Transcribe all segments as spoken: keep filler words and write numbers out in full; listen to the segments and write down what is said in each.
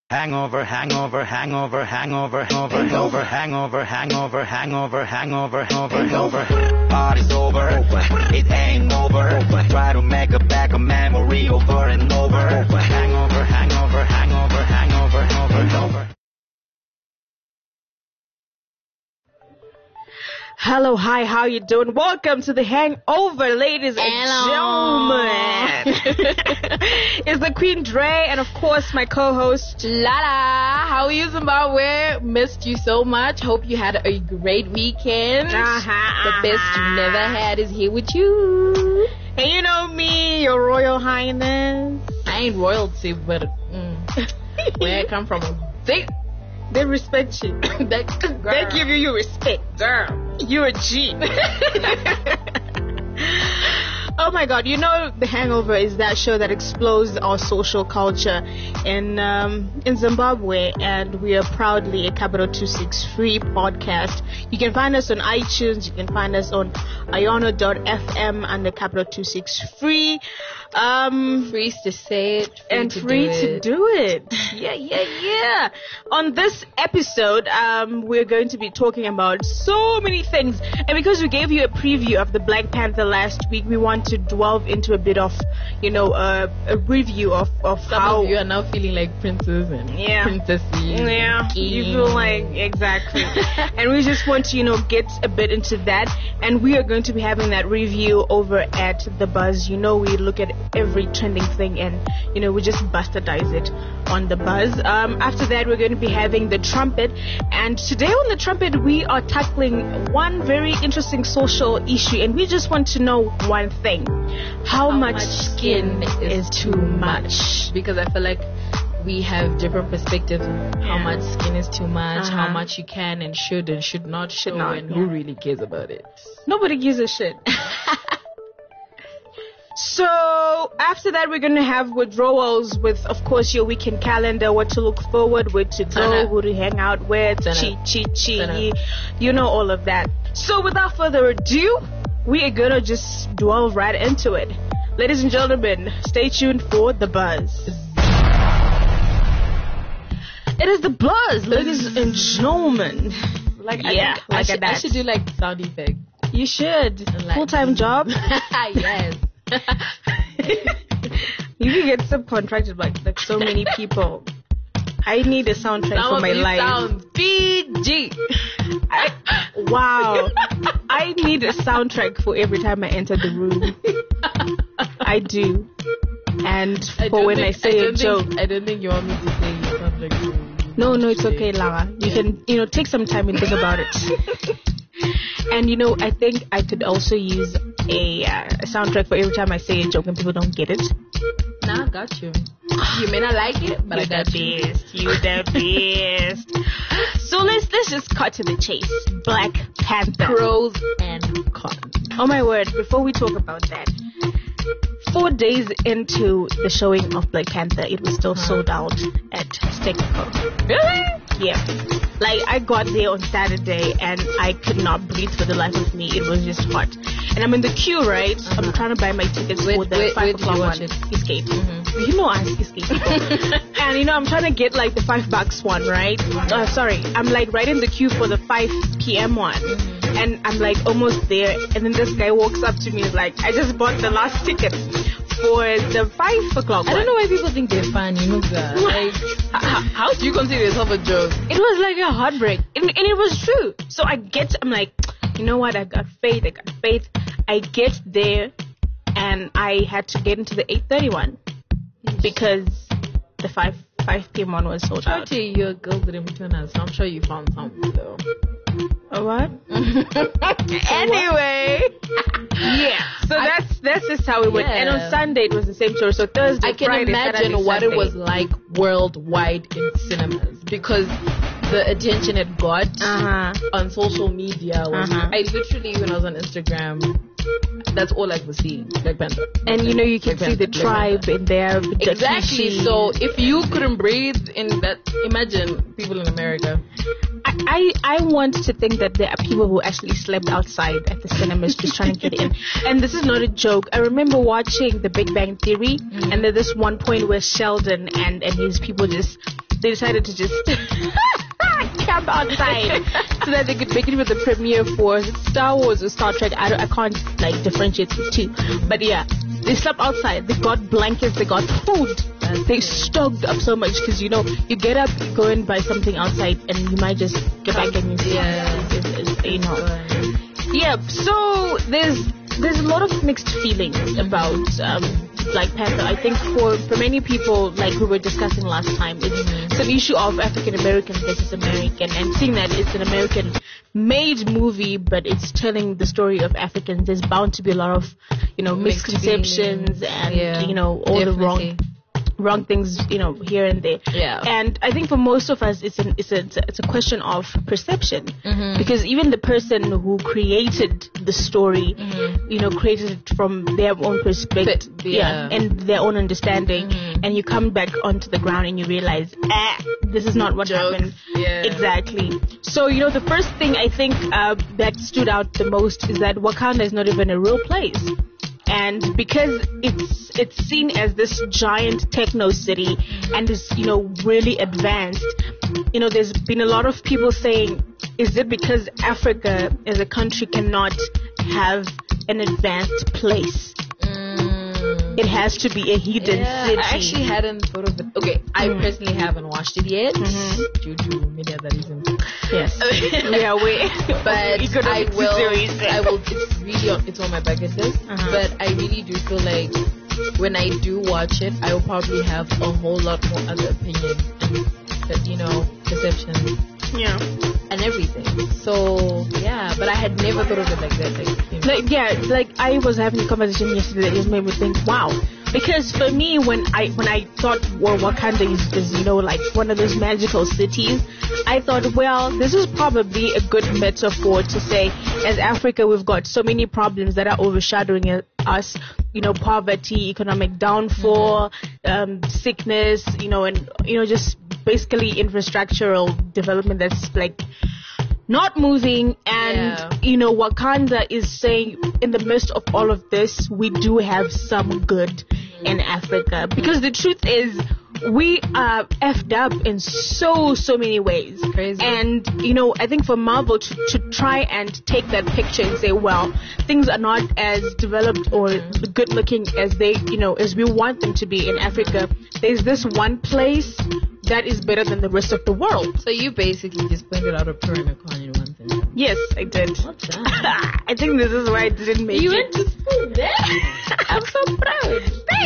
Hangover, hangover, hangover, hangover, hangover, hangover, hangover, hangover, hangover, hangover, hangover. Party's over, it ain't over. Try to make a back a memory over and over. Hangover, hangover, hangover, hangover, hangover, hangover. Hello, hi, how you doing? Welcome to the Hangover, ladies and Hello. gentlemen. It's the Queen Dre and of course my co-host Lala, how are you, Zimbabwe? Missed you so much. Hope you had a great weekend. Uh-huh, The best uh-huh. you never had is here with you. And you know me, your Royal Highness. I ain't royalty, but mm, where I come from, they They respect you. they, They give you your respect. girl. You're a G. Oh my God, you know The Hangover is that show that explores our social culture in um, in Zimbabwe, and we are proudly a Capital two sixty-three podcast. You can find us on iTunes, you can find us on iono dot f m under Capital two sixty-three. Um, Free to say it, free and to free do to it. do it. Yeah, yeah, yeah. On this episode, um, we're going to be talking about so many things. And because we gave you a preview of the Black Panther last week, we want to delve into a bit of, you know, uh, a review of, of Some how... of you are now feeling like princes and Yeah. princesses. Yeah, you King. feel like, exactly. And we just want to, you know, get a bit into that. And we are going to be having that review over at The Buzz. You know, we look at every trending thing and, you know, we just bastardize it on The Buzz. Um, after that, we're going to be having The Trumpet. And today on The Trumpet, we are tackling one very interesting social issue. And we just want to know one thing. How, How much, much skin is too much? Because I feel like we have different perspectives on how Yeah. much skin is too much, Uh-huh. how much you can and should and should not Should show, not, and yeah. who really cares about it. Nobody gives a shit. So after that, we're gonna have withdrawals with, of course, your weekend calendar, what to look forward, where to go, Sana. who to hang out with, Sana. chi chi chi, Sana. you know all of that. So without further ado, we are gonna just delve right into it. Ladies and gentlemen, stay tuned for The Buzz. It is The Buzz, ladies and gentlemen. Like Yeah, I, think I, like should, that. I should do like sound effects. You should. Like- Full-time job. Yes. You can get subcontracted by like so many people. I need a soundtrack Some for of my these life. sounds P G. I, wow. I need a soundtrack for every time I enter the room. I do. And I for don't when think, I say I a don't joke. Think, I don't think you want me to say you sound like you. No, no, it's okay, Lara. You can, you know, take some time and think about it. And, you know, I think I could also use a, uh, a soundtrack for every time I say a joke and people don't get it. Nah, I got you. You may not like it, but You're I got the you. best. You're the best. So let's let's just cut to the chase. Black Panther. Pros and cons. Oh my word! Before we talk about that, four days into the showing of Black Panther, it was still sold out at Stekko. Really? Yeah. Like, I got there on Saturday and I could not breathe for the life of me. It was just hot. And I'm in the queue, right? Uh-huh. I'm trying to buy my tickets Where- for the where- five where did you o'clock watch one. it? Escape. Mhm. You know I escape. And, you know, I'm trying to get, like, the five bucks one, right? Uh, sorry. I'm, like, right in the queue for the five p.m. one. Mm-hmm. And I'm, like, almost there. And then this guy walks up to me and is like, I just bought the last ticket for the five o'clock one. I don't know why people think they're funny, you know, guys. Like, how, how do you consider yourself a joke? It was like a heartbreak. And, and it was true. So I get, I'm like, you know what? I got faith. I got faith. I get there and I had to get into the eight thirty one because the five p.m. one was sold I'll out. tell you, you're a girl that in us, so I'm sure you found something, though. A what? Anyway. Yeah. So that's that's just how it went. Yeah. And on Sunday it was the same show. So Thursday, I can Friday, imagine Saturday, what Sunday. it was like worldwide in cinemas because the attention it got Uh-huh. on social media was. Uh-huh. I literally, when I was on Instagram, that's all I was seeing. Black Panther. And you know you can Black see the Panther, Black tribe in there. with the Exactly. Kishi. So if you couldn't breathe in that, imagine people in America. I, I want to think that there are people who actually slept outside at the cinemas just trying to get in. And this is not a joke. I remember watching The Big Bang Theory, Mm-hmm. and there's this one point where Sheldon and, and his people just they decided to just camp outside so that they could make it with the premiere for Star Wars or Star Trek. I, don't, I can't like differentiate the two, but yeah, they slept outside. They got blankets. They got food. Uh, they stocked up so much because you know you get up, you go and buy something outside, and you might just get back and you see. Yeah, it's, it's, it's, you know. Yeah. So there's there's a lot of mixed feelings about um, Black Panther. I think for for many people, like we were discussing last time, it's, it's an issue of African American versus American, and seeing that it's an American made movie, but it's telling the story of Africans. There's bound to be a lot of, you know, Mixed misconceptions feelings. and Yeah, you know all definitely. the wrong wrong things, you know, here and there. Yeah. And I think for most of us, it's an it's a it's a, it's a question of perception, Mm-hmm. because even the person who created the story, Mm-hmm. you know, created it from their own perspective, But, yeah. and their own understanding, Mhm. and you come back onto the ground and you realize, ah, this is not what Jokes. happened. Yeah. Exactly. So, you know, the first thing I think uh, that stood out the most is that Wakanda is not even a real place. And because it's it's seen as this giant techno city and is, you know, really advanced, you know, there's been a lot of people saying, is it because Africa as a country cannot have an advanced place? Mm. It has to be a hidden Yeah, city. I actually hadn't thought of it. Okay, I Mm. personally haven't watched it yet Mhm. due to many other reasons. Yes. we are aware. But I Economic will. situation. I will. It's really on, it's on my bucket list. Uh-huh. But I really do feel like when I do watch it, I will probably have a whole lot more other opinions, and, you know, perceptions Yeah. and everything. So yeah, but I had never thought of it like that. Like, you know. Like, yeah, like I was having a conversation yesterday that just made me think, wow. Because for me, when I when I thought, well, Wakanda is, is, you know, like one of those magical cities, I thought, well, this is probably a good metaphor to say, as Africa, we've got so many problems that are overshadowing uh, us, you know, poverty, economic downfall, um, sickness, you know, and, you know, just basically infrastructural development that's like not moving, and Yeah. you know, Wakanda is saying in the midst of all of this, we do have some good in Africa, because the truth is we are effed up in so so many ways. Crazy. And you know, I think for Marvel to, to try and take that picture and say, well, things are not as developed or good looking as they, you know, as we want them to be in Africa. There's this one place that is better than the rest of the world. So you basically just pointed out a pro and a con in one thing. Yes, I did. Well done. I think this is why I didn't make You it. went to school there. I'm so proud.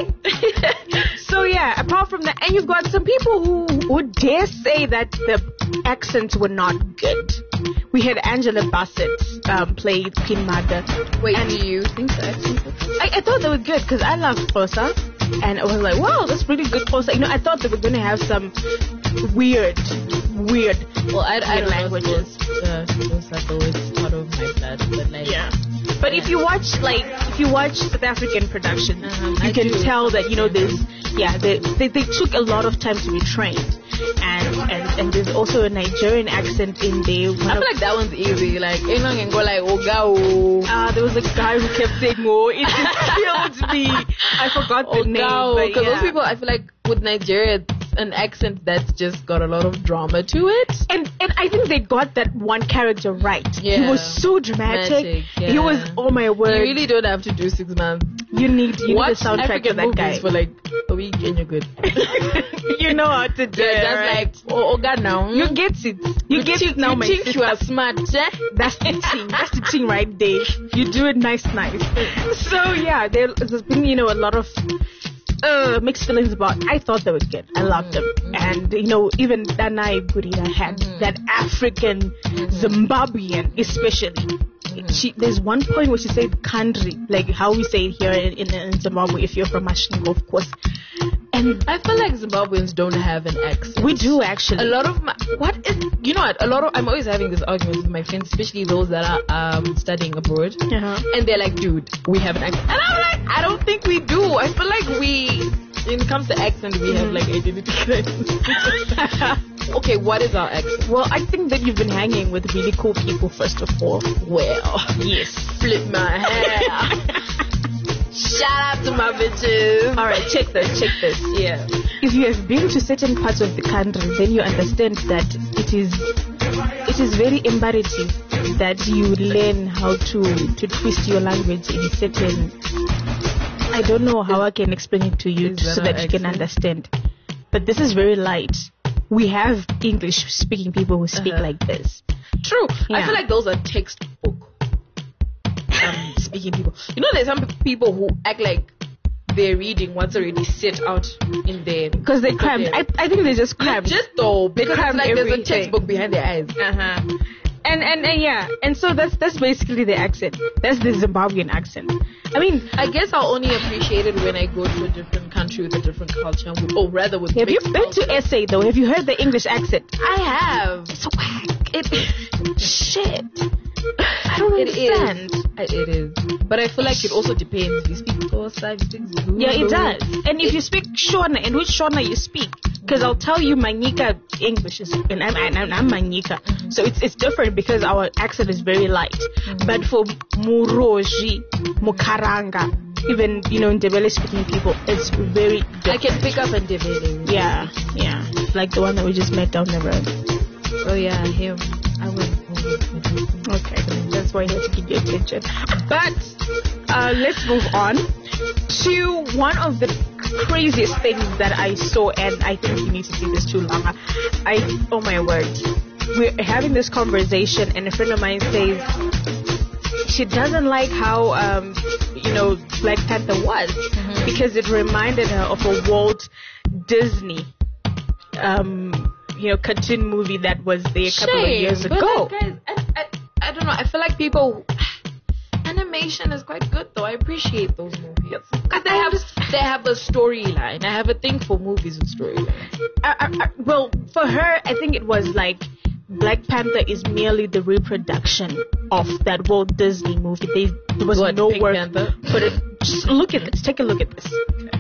Thanks. So yeah, apart from that, and you've got some people who would dare say that the accents were not good. We had Angela Bassett um, play Queen Mother. Wait, And- do you think the accents were good? I, I thought they were good because I love Xhosa, and I was like, wow, that's really good Xhosa. You know, I thought they were going to have some weird, weird. Well, I, I don't languages. know. Uh, those are always part of my blood, but like, Yeah. But if you watch, like, if you watch South African productions, Uh-huh, you I can do. tell that, you know, there's, yeah, they, they, they took a lot of time to be trained. And, and, and there's also a Nigerian accent in there. One I of- feel like that one's easy. Like, anyone can go like, Oga, oh. uh, there was a guy who kept saying, oh, it just killed me. I forgot the name. but Because yeah. those people, I feel like with Nigeria, it's an accent that's just got a lot of drama to it. And and I think they got that one character right. He Yeah. was so dramatic. Dramatic, He yeah. was, oh my word. You really don't have to do six months. You need, you Watch need a soundtrack African for that movies guy. for like a week and you're good. You know how to do it. That's right? like, oh, Oga now. You get it. You, get think, it now, you my think sister. you are smart, eh? That's the thing. That's the thing right there. You do it nice, nice. So yeah, there, there's been, you know, a lot of uh, mixed feelings about. I thought they were good. I loved them, and you know, even Danai Gurira had that African Zimbabwean, especially. She, there's one point where she said country, like how we say it here in, in, in Zimbabwe. If you're from Mashingo, of course. And I feel like Zimbabweans don't have an accent. we do actually. A lot of my, what is, you know what, a lot of, I'm always having this argument with my friends, especially those that are um, studying abroad. Uh-huh. And they're like, dude, we have an accent. And I'm like, I don't think we do. I feel like we, when it comes to accent, we have like identity crisis. Okay, what is our accent? Well, I think that you've been hanging with really cool people, first of all. Well, Yes. flip my hair. Shout out to my bitches. All right, check this, check this. Yeah. if you have been to certain parts of the country, then you understand that it is it is very imperative that you learn how to, to twist your language in certain... I don't know how I can explain it to you so that you can understand. But this is very light. We have English-speaking people who speak Uh-huh. like this. True. I Yeah. feel like those are textbook um, speaking people. You know, there's some people who act like they're reading what's already set out in there. Because they crammed. I, I think they just crammed. Just though, because it's crammed like there's a everything. textbook behind their eyes. Uh-huh. And, and and yeah, and so that's that's basically the accent. That's the Zimbabwean accent. I mean, I guess I'll only appreciate it when I go to a different country with a different culture, with, or rather with. have you mixed been to culture. S A though? Have you heard the English accent? I have. It's whack. It Shit. I don't It understand. is. I- It is. But I feel like it also depends. You speak Xhosa, you speak Zulu. Yeah, it does. And if you speak Shona, and which Shona you speak, because I'll tell you Manyika English is, and I'm, I'm, I'm Manyika, so it's it's different because our accent is very light. But for Muroji, Mukaranga, even you know Ndebele speaking people, it's very different. I can pick up and Ndebele. Yeah, yeah, like the one that we just met down the road. Oh yeah, him. I went. Okay, that's why he has to keep your attention. But uh, let's move on to one of the craziest things that I saw, and I think you need to see this too, Lama. I, oh my word, we're having this conversation, and a friend of mine says she doesn't like how, um, you know, Black Panther was because it reminded her of a Walt Disney, um, you know, cartoon movie that was there a couple of years but ago. like, guys, I, I, I don't know. I feel like people. Animation is quite good though. I appreciate those movies because they have they have a storyline. I have a thing for movies with storylines. I, I, I, well, for her, I think it was like Black Panther is merely the reproduction of that Walt Disney movie. They, there was What, no Pink work. Panther? But it, just look at this. Take a look at this.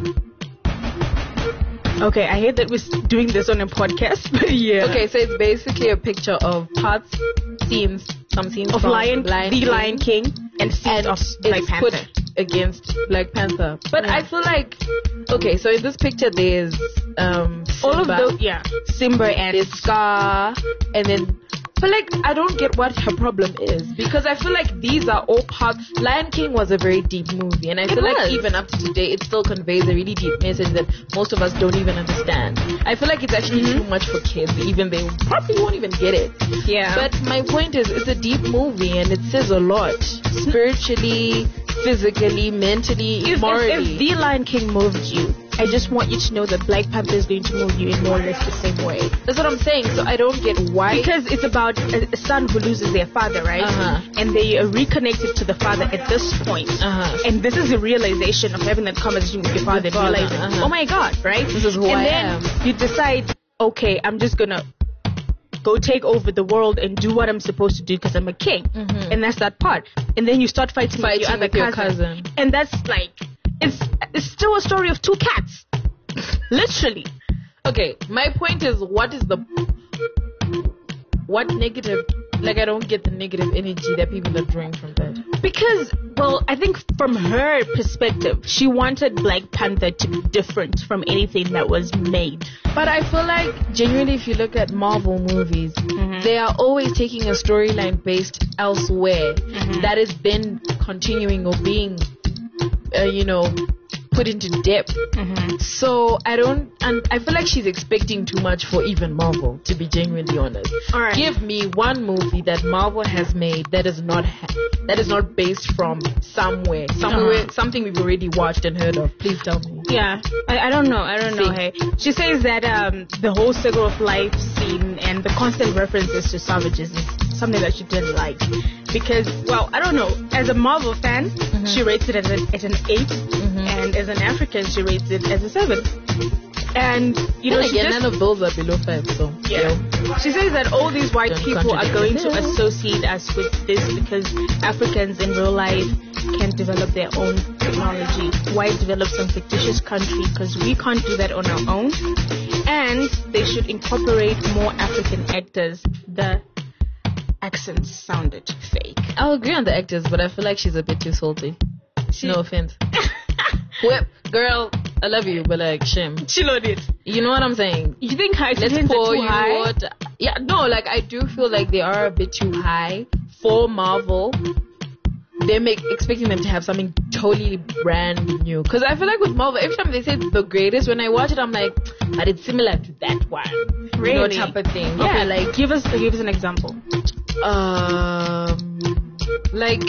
Okay, I hate that we're doing this on a podcast, but yeah. Okay, so it's basically a picture of parts, scenes, some scenes Of from Lion, Lion the King, Lion King, and scenes and of Black it's Panther. put against Black Panther. But Yeah. I feel like, okay, so in this picture there's um All of Simba, those, yeah. Simba and there's Scar, and then. But like, I don't get what her problem is because I feel like these are all parts. Lion King was a very deep movie, and I feel like was. even up to today, it still conveys a really deep message that most of us don't even understand. I feel like it's actually too much for kids, even they probably won't even get it. Yeah. But my point is, it's a deep movie, and it says a lot spiritually, physically, mentally, if, morally. if, if the Lion King moved you, I just want you to know that Black Panther is going to move you in more or less the same way. That's what I'm saying. So I don't get why. Because it's about a, a son who loses their father, right? Uh-huh. And they are reconnected to the father at this point. Uh-huh. And this is the realization of having that conversation with your father. With father, realizing, uh-huh. oh my God, right? This is who and I then am. you decide, okay, I'm just going to go take over the world and do what I'm supposed to do because I'm a king. Mhm. And that's that part. And then you start fighting, Fighting with your other with your cousin. cousin. And that's like, it's, it's still a story of two cats. Literally. Okay, my point is, what is the what negative? Like, I don't get the negative energy that people are drawing from that. Because, well, I think from her perspective, she wanted Black Panther to be different from anything that was made. But I feel like, genuinely, if you look at Marvel movies, Mhm. they are always taking a storyline based elsewhere Mhm. that is then continuing or being, uh, you know, put into depth. Mm-hmm. So I don't, and I feel like she's expecting too much for even Marvel, to be genuinely honest. All right. Give me one movie that Marvel has made that is not ha- that is not based from somewhere, somewhere, Uh-huh. something we've already watched and heard of. Please tell me. Yeah, I, I don't know. I don't know. Hey, she says that um, the whole Circle of Life scene and the constant references to savages is something that she didn't like because, well, I don't know. As a Marvel fan, she rates it as an, at an eight, and as an African, she rates it as a seven. And you know, Then she again, just, none of those are below five, so yeah. She says that all these white Don't people are contradict going to yourself. associate us with this because Africans in real life can develop their own technology. Why develop some fictitious country? Because we can't do that on our own. And they should incorporate more African actors. The accents sounded fake. I'll agree on the actors, but I feel like she's a bit too salty. No offense. Whip, girl, I love you, but like, shame. Chill on it. You know what I'm saying? You think high Let's tensions are pour too you high? water. Yeah, no, like I do feel like they are a bit too high for Marvel. They're make, expecting them to have something totally brand new. Because I feel like with Marvel, every time they say the greatest, when I watch it, I'm like, but it's similar to that one. Really? You know, type of thing. Okay, Yeah, like, give us give us an example. um, like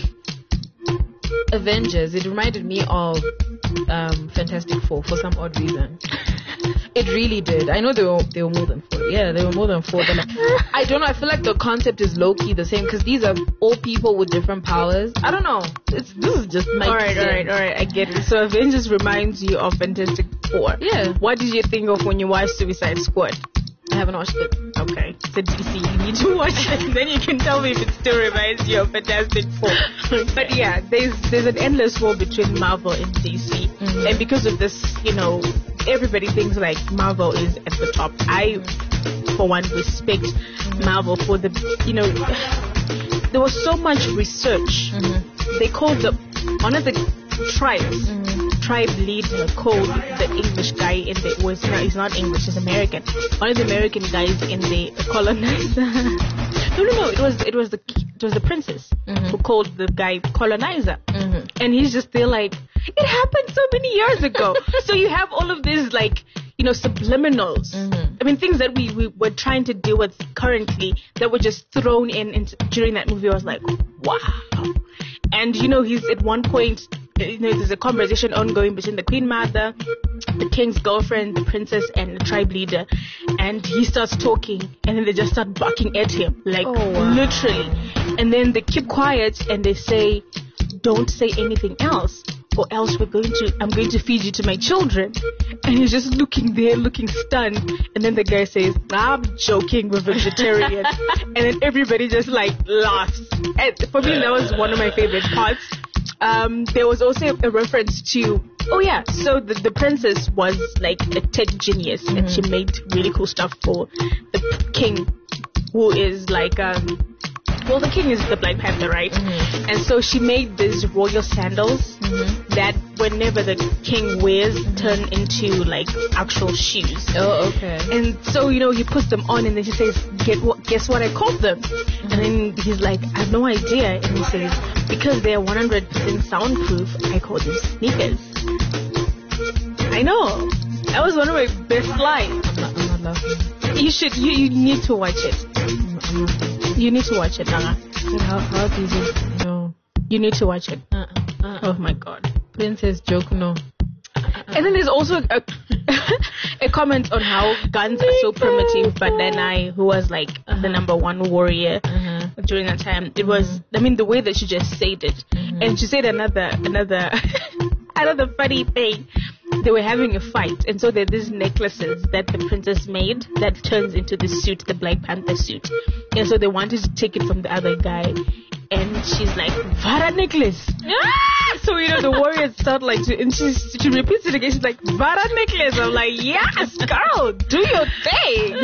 Avengers. It reminded me of um, Fantastic Four for some odd reason. It really did. I know they were they were more than four. Yeah, they were more than four. But like, I don't know. I feel like the concept is low key the same because these are all people with different powers. I don't know. It's this is just my. All right, all right, all right. I get it. So Avengers reminds you of Fantastic Four. Yeah. What did you think of when you watched Suicide Squad? I haven't watched it. Okay. So D C, you need to watch it. Then you can tell me if it still reminds you of Fantastic Four. But yeah, there's there's an endless war between Marvel and D C, Mm-hmm. and because of this, you know, everybody thinks like Marvel is at the top. I, for one, respect Marvel for the, you know, there was so much research. Mm-hmm. They called the one of the tribes. Mm-hmm. Tribe leader called the English guy in the was no, he's not English, he's American. One of the American guys in the colonizer. no, no, no. It was it was the it was the princess Mm-hmm. who called the guy colonizer, Mm-hmm. and he's just there like it happened so many years ago. So you have all of these like you know subliminals. Mm-hmm. I mean things that we we were trying to deal with currently that were just thrown in into, during that movie. I was like, wow. And you know he's at one point. You know, there's a conversation ongoing between the Queen Mother, the King's girlfriend, the princess, and the tribe leader. And he starts talking, and then they just start barking at him, like Oh, wow. literally. And then they keep quiet, and they say, "Don't say anything else, or else we're going to. I'm going to feed you to my children." And he's just looking there, looking stunned. And then the guy says, "I'm joking, we're vegetarian." And then everybody just like laughs. And for me, that was one of my favorite parts. Um, there was also a reference to, oh yeah, so the, the princess was like a tech genius and she made really cool stuff for the p- king, who is like, um, well, the king is the Black Panther, right? Mm-hmm. And so she made these royal sandals Mm-hmm. that whenever the king wears turn into like actual shoes. Oh, okay. And so, you know, he puts them on and then he says, Get what, guess what I called them? And then he's like, I have no idea. And he says, because they're one hundred percent soundproof, I call them sneakers. I know. That was one of my best lines. I'm not, I'm not laughing. You should, you, you need to watch it. I'm, I'm not laughing. You need to watch it, Nana. How, how did you? No. You need to watch it. Uh, uh, Oh my God. Princess joke, no. And then there's also a, a comment on how guns are so primitive, but then I, who was like Uh-huh. the number one warrior Uh-huh. during that time, it was, I mean, the way that she just said it. Mhm. And she said another, another, another funny thing. They were having a fight, and so there are these necklaces that the princess made that turns into the suit, the Black Panther suit. And so they wanted to take it from the other guy. And she's like, Vara necklace. Ah! So, you know, the warriors start like, to, and she, she repeats it again. She's like, Vara necklace. I'm like, yes, girl, do your thing.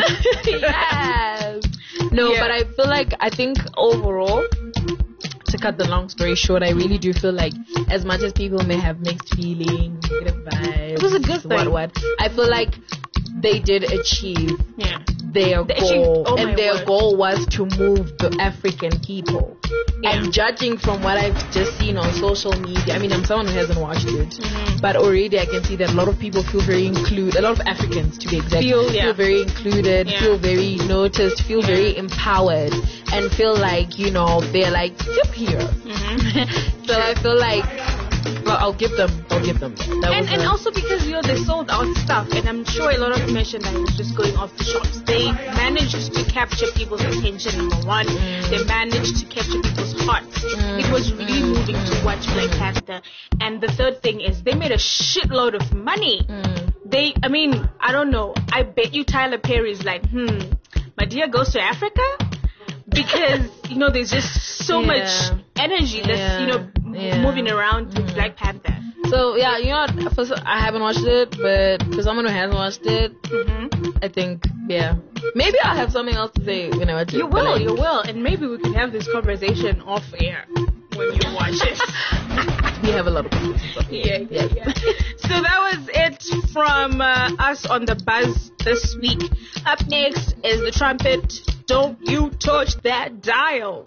Yes. No, Yeah. but I feel like, I think overall, to cut the long story short, I really do feel like as much as people may have mixed feelings, negative vibes, It was a good thing. what, what, I feel like they did achieve Yeah. their They actually- goal, oh my and their word. goal was to move the African people. Yeah. And judging from what I've just seen on social media, I mean, I'm someone who hasn't watched it, Mhm. but already I can see that a lot of people feel very included. A lot of Africans, to be exact, Feel, yeah. very included, Yeah. feel very noticed, feel Yeah. very empowered, and feel like, you know, they're like superheroes. Mhm. So I feel like, well, I'll give them, I'll give them that. That And, was and a- also because, you know, they sold out stuff, and I'm sure a lot of merchandise was just going off the shops. They managed to capture people's attention, number one. Mm. They managed to capture people's hearts. Mm. It was really Mm. moving to watch Black Panther. And the third thing is they made a shitload of money. Mm. They, I mean, I don't know. I bet you Tyler Perry's like, hmm, Madea goes to Africa? Because, you know, there's just so Yeah. much energy that's, Yeah. you know, m- Yeah. moving around with Mm. Black Panther. So yeah, you know what? For, so- I haven't watched it, but for someone who hasn't watched it, Mm-hmm. I think yeah, maybe I'll have something else to say when I watch it. You but, will, like, you will. And maybe we can have this conversation off air when you watch it. we have a lot of conversations. Yeah, yeah. yeah. So that was it from uh, us on the buzz this week. Up next is the trumpet. Don't you touch that dial.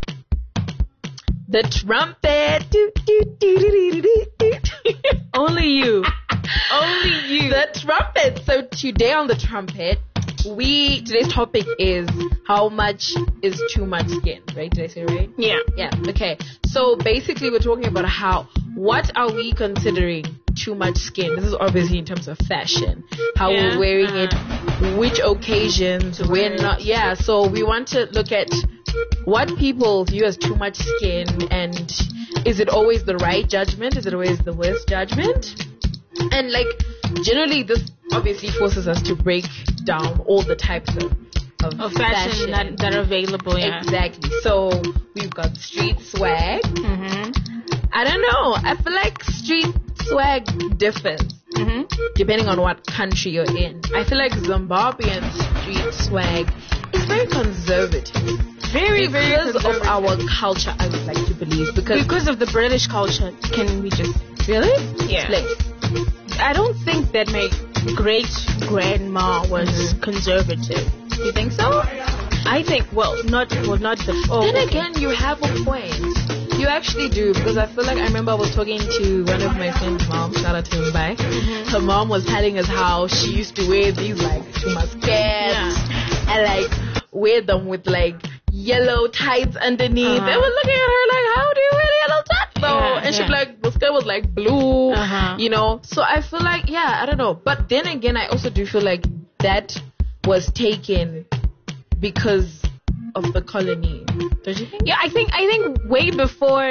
The trumpet. Do, do, do, do, do, do, do. Only you. Only you. The trumpet. So today on the trumpet, we today's topic is how much is too much skin, right? Did I say right? Yeah. Yeah. Okay. So basically, we're talking about how what are we considering too much skin? This is obviously in terms of fashion, how Yeah. we're wearing it, which occasions, when not. Yeah. So we want to look at what people view as too much skin, and is it always the right judgment? Is it always the worst judgment? And like generally, this obviously forces us to break down all the types of of, Of fashion, That, that are available, yeah. Exactly. So we've got street swag. Mm-hmm. I don't know. I feel like street swag differs Mm-hmm. depending on what country you're in. I feel like Zimbabwean street swag is very conservative. Very, very Because of conservative. our culture, I would like to believe. Because Because of the British culture, can we just... really? Yeah. Explain. I don't think that my great grandma was Mhm. conservative. You think so? I think, well, not, well, not the. Oh, Then okay. again, you have a point. You actually do, because I feel like I remember I was talking to one of my friend's mom. Shout out to him, bye. Mhm. Her mom was telling us how she used to wear these like tuma skirts and like wear them with like yellow tights underneath. Uh-huh. They were looking at her like, how do you wear yellow tights though? Yeah, and she'd yeah. be like, the skirt was like blue, Uh-huh. you know. So I feel like, yeah, I don't know. But then again, I also do feel like that was taken because of the colony. Don't you think? Yeah, I think I think way before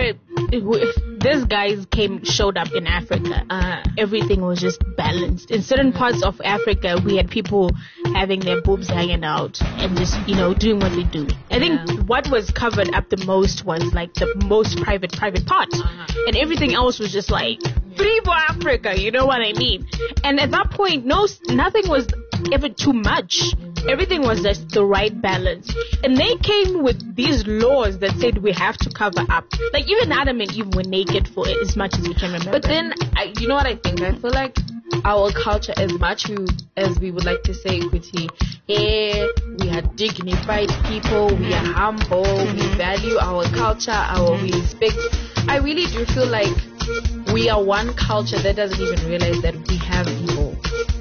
these guys came showed up in Africa, Uh, everything was just balanced. In certain parts of Africa, we had people having their boobs hanging out and just, you know, doing what they do. I think Yeah. what was covered up the most was like the most private, private part. Uh-huh. And everything else was just like free for Africa, you know what I mean? And at that point, no, nothing was ever too much. Everything was just the right balance. And they came with these laws that said we have to cover up. Like even Adam and Eve were naked for as much as we can remember. But then, I, you know what I think? I feel like our culture, as much we, as we would like to say equity, eh, we are dignified people, we are humble, we value our culture, our we respect. I really do feel like we are one culture that doesn't even realize that we have evil.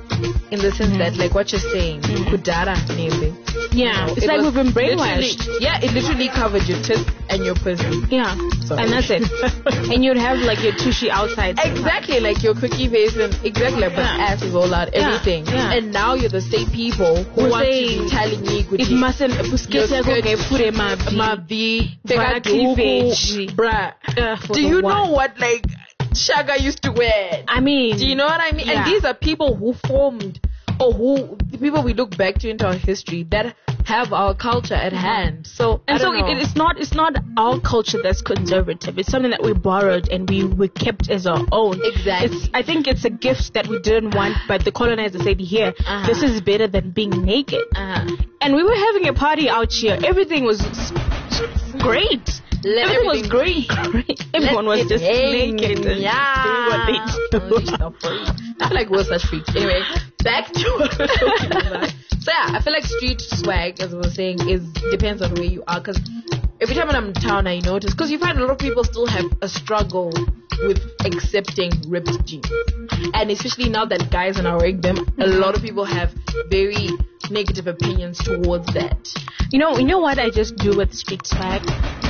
In the sense that, like what you're saying, kudara nebe. yeah, know, it's it like was we've been literally- brainwashed. Yeah, it literally covered your tits and your pussy. Yeah, Sorry. and that's it. And you'd have like your tushy outside. Exactly, like your cookie face and exactly, but Yeah. ass is all out, everything. yeah. And now you're the same people who Who want say to be telling me good It mustn't. Skate Your yako skirt- ngephure mabi. Mabi, Vaka cleavage. bruh. Uh, for Do the you what? know what like Shaga used to wear? I mean, Do you know what I mean? Yeah. And these are people who formed, or who the people we look back to into our history that have our culture at hand. So I And so don't know. it, it's not it's not our culture that's conservative. It's something that we borrowed and we, we kept as our own. Exactly. It's, I think it's a gift that we didn't want, but the colonizer said, here, Uh-huh. this is better than being naked. uh-huh. And we were having a party out here. Everything was s- s- great. Let Everything was everything- great. great. Everyone Let was it just hang. naked and Yeah. doing what they do. Unleash the freak. I feel like we're such freaks. Anyway, back to what we're talking about. So yeah, I feel like street swag, as I was saying, is depends on where you are. Because every time I'm in town, I notice, because you find a lot of people still have a struggle with accepting ripped jeans, and especially now that guys are now wearing them, a lot of people have very negative opinions towards that. You know, you know what I just do with street swag?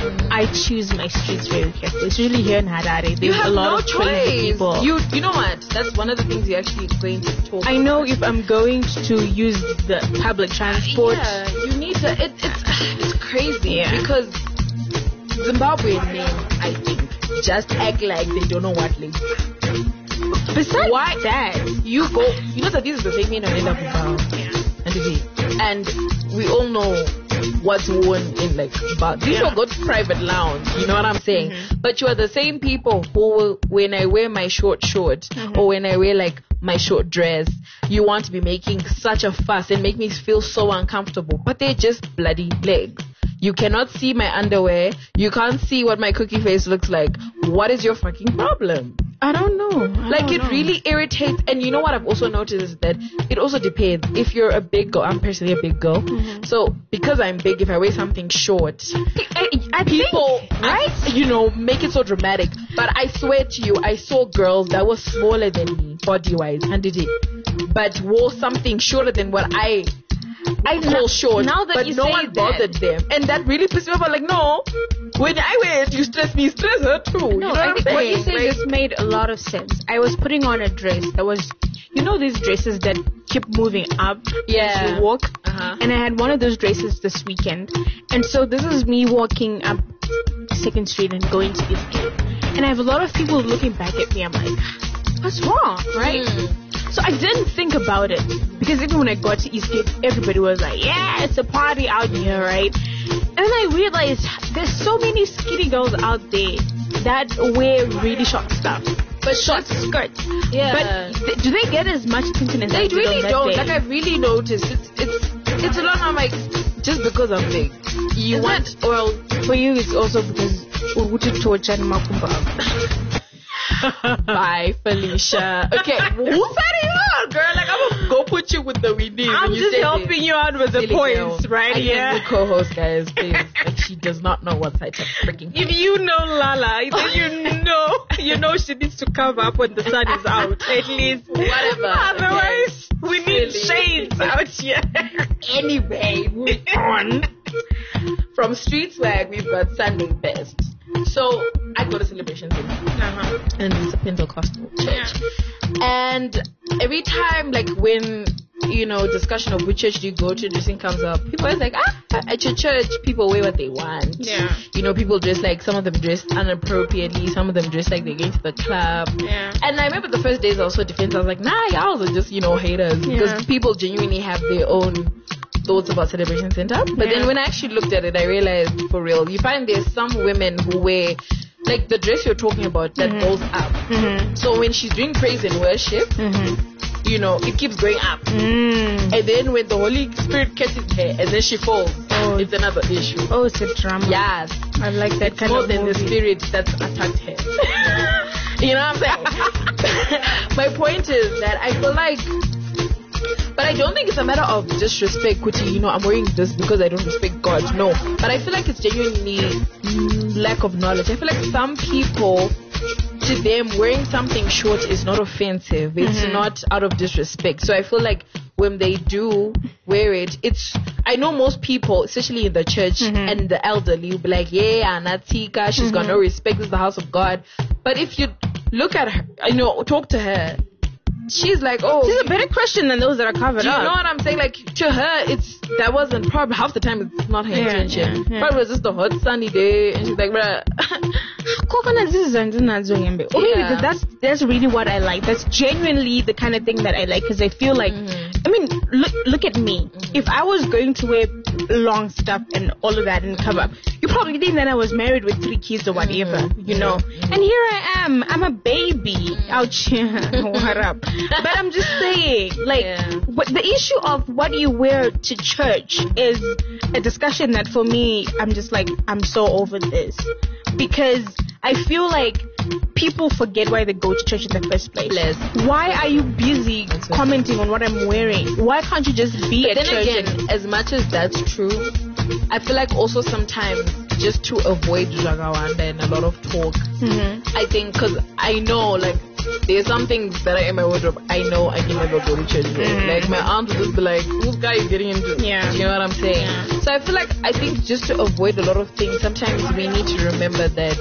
I choose my streets very carefully. It's really here in Harare. There's You have a lot no of crazy choice. people. You you know what? That's one of the things you're actually going to talk. I know if I'm going to use the public transport, Yeah, you need to. It, it's it's crazy Yeah. because Zimbabwean men, I think, just act like they don't know what ladies. besides Why that, you go? You know that this is the same thing on Endabubao and T V, and we all know what's worn in like bar. These Yeah. will go to private lounge. You know what I'm saying? Mm-hmm. But you are the same people who, will, when I wear my short short Mm-hmm. or when I wear like my short dress, you want to be making such a fuss and make me feel so uncomfortable. But they're just bloody legs. You cannot see my underwear. You can't see what my cookie face looks like. What is your fucking problem? I don't know. I Like, don't it know. really irritates. And you know what I've also noticed is that it also depends. If you're a big girl, I'm personally a big girl. Mm-hmm. So, because I'm big, if I wear something short, I, I people, think, right? I- you know, make it so dramatic. But I swear to you, I saw girls that were smaller than me, body-wise, and did it, but wore something shorter than what I I call short. now that but you no say one that- bothered them, and that really pissed me off. I'm like, no, when I wear it, you stress me, stress her too. No, you know what I I'm think saying? what you said Like, just made a lot of sense. I was putting on a dress that was, you know, these dresses that keep moving up Yeah. as you walk. Uh-huh. And I had one of those dresses this weekend. And so this is me walking up Second Street and going to Eastgate. And I have a lot of people looking back at me. I'm like, what's wrong, right? Mm. So I didn't think about it, because even when I got to Eastgate, everybody was like, yeah, it's a party out here, right? And then I realized there's so many skinny girls out there that wear really short stuff, but short skirts. Yeah. But th- do they get as much attention as They I did on really that don't. day? Like, I've really noticed. It's it's it's a lot. I'm like, just because I'm big, you Is want. that- well, for you, it's also because Uguti Torcha and Makumba. Bye, Felicia. Okay, who said it all, girl? Like, I'm gonna go put you with the weenies. I'm when you just said helping it. you out with the Silly points, girl. right? I Yeah. can't do co-host, guys. Please. Like, she does not know what type of freaking. If you know Lala, then you know you know she needs to cover up when the sun is out, at least. Whatever. Otherwise, we need Silly. shades out here. Anyway, moving on. From street swag, we've got Sunday best. So I go to celebrations in Uh-huh. and it's a Pentecostal church. And every time, like, when, you know, discussion of which church do you go to, this thing comes up, people are like, ah, at your church, people wear what they want. Yeah. You know, people dress like, some of them dress inappropriately, some of them dress like they're going to the club. Yeah. And I remember the first days I was so defensive. I was like, nah, y'all are just, you know, haters. Yeah. Because people genuinely have their own thoughts about celebration center. But Yeah. then when I actually looked at it, I realized, for real, you find there's some women who wear, like, the dress you're talking about that goes up. Mm-hmm. So when she's doing praise and worship, Mm-hmm. you know, it keeps going up. Mm. And then when the Holy Spirit catches her and then she falls, Oh. it's another issue. Oh, it's a drama. Yes. I like that It's kind more of than the movie. spirit that's attacked her. You know what I'm saying? My point is that I feel like, but I don't think it's a matter of disrespect, Kuti, you know, I'm wearing this because I don't respect God. No. But I feel like it's genuinely mm, lack of knowledge. I feel like some people, to them, wearing something short is not offensive. It's Mm-hmm. not out of disrespect. So I feel like when they do wear it, it's, I know most people, especially in the church Mm-hmm. and the elderly, will be like, yeah, Anatika, she's got no respect, this is the house of God. But if you look at her, you know, talk to her, she's like, oh, She's a better Christian than those that are covered do you up. know what I'm saying? Like, to her, it's, that wasn't probably, half the time it's not her Yeah, intention. yeah, yeah. Probably was just a hot sunny day, and she's like, bruh. Coconut is only Yeah. because that's that's really what I like. That's genuinely the kind of thing that I like, because I feel like, I mean, look look at me. If I was going to wear long stuff and all of that and cover up, you probably think that I was married with three kids or whatever, you know. And here I am. I'm a baby out here. What up? But I'm just saying, like, Yeah. what the issue of what you wear to church is a discussion that for me, I'm just like, I'm so over this. Because I feel like people forget why they go to church in the first place. Bless. Why are you busy That's okay. commenting on what I'm wearing? Why can't you just be But at then church? again, and- as much as that's true, I feel like also sometimes just to avoid Jagawanda and a lot of talk, Mhm. I think, because I know, like, there's some things that are in my wardrobe I know I can never go to church with. Mhm. Like, my aunt will just be like, whose guy you getting into? Yeah. You know what I'm saying? Yeah. So I feel like, I think just to avoid a lot of things, sometimes we need to remember that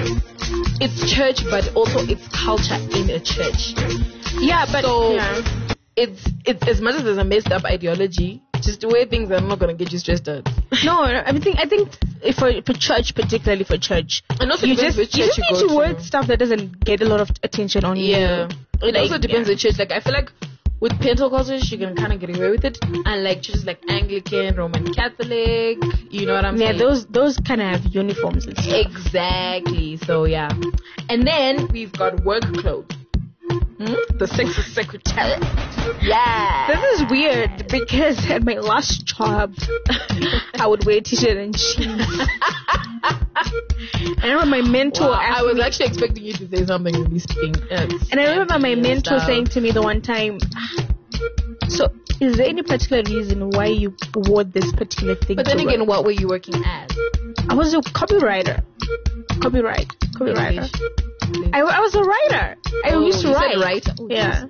it's church, but also it's culture in a church. yeah, but So, yeah. it's, it's as much as there's a messed up ideology, just the way things are not going to get you stressed out. No, I think I think for for church, particularly for church, And also you depends just which you church just you need go to wear to. stuff that doesn't get a lot of attention on you. Yeah. It Like, also depends yeah. on church. Like, I feel like with Pentecostals, you can kind of get away with it. And like churches like Anglican, Roman Catholic, you know what I'm Yeah, saying? those those kind of have uniforms and stuff. Exactly. So, yeah. And then we've got work clothes. Hmm? The sexist secretary. Yeah. This is weird because at my last job, I would wear t-shirt and jeans. I remember my mentor Wow, asked I was me, actually expecting you to say something really speaking. Uh, and I remember my and mentor stuff. saying to me the one time, so is there any particular reason why you wore this particular thing? But then to again, work? what were you working as? I was a copywriter. Copyright. Copywriter. I, I was a writer. I Oh, used to you said write. writer? Oh, Yeah.